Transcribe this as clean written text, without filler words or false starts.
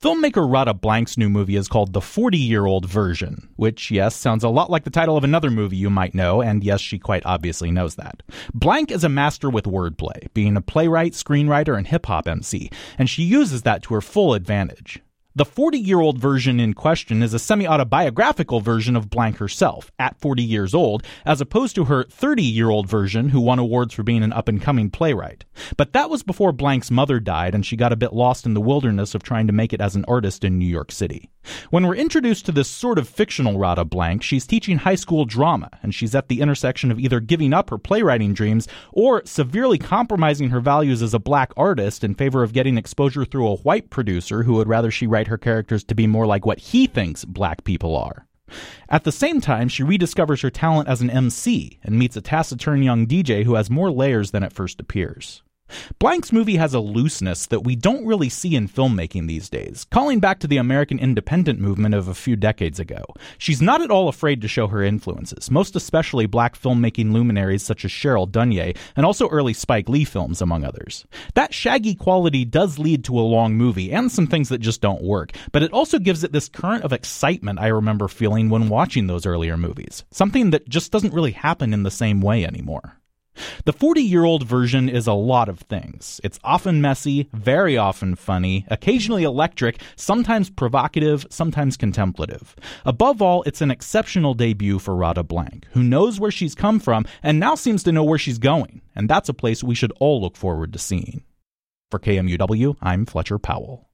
Filmmaker Radha Blank's new movie is called The 40-Year-Old Version, which, yes, sounds a lot like the title of another movie you might know, and yes, she quite obviously knows that. Blank is a master with wordplay, being a playwright, screenwriter, and hip-hop MC, and she uses that to her full advantage. The 40-year-old version in question is a semi-autobiographical version of Blank herself, at 40 years old, as opposed to her 30-year-old version who won awards for being an up-and-coming playwright. But that was before Blank's mother died, and she got a bit lost in the wilderness of trying to make it as an artist in New York City. When we're introduced to this sort of fictional Radha Blank, she's teaching high school drama, and she's at the intersection of either giving up her playwriting dreams or severely compromising her values as a black artist in favor of getting exposure through a white producer who would rather she write her characters to be more like what he thinks black people are. At the same time, she rediscovers her talent as an MC and meets a taciturn young DJ who has more layers than it first appears. Blank's movie has a looseness that we don't really see in filmmaking these days, calling back to the American independent movement of a few decades ago. She's not at all afraid to show her influences, most especially black filmmaking luminaries such as Cheryl Dunye, and also early Spike Lee films, among others. That shaggy quality does lead to a long movie, and some things that just don't work, but it also gives it this current of excitement I remember feeling when watching those earlier movies, something that just doesn't really happen in the same way anymore. The 40-year-old version is a lot of things. It's often messy, very often funny, occasionally electric, sometimes provocative, sometimes contemplative. Above all, it's an exceptional debut for Radha Blank, who knows where she's come from and now seems to know where she's going, and that's a place we should all look forward to seeing. For KMUW, I'm Fletcher Powell.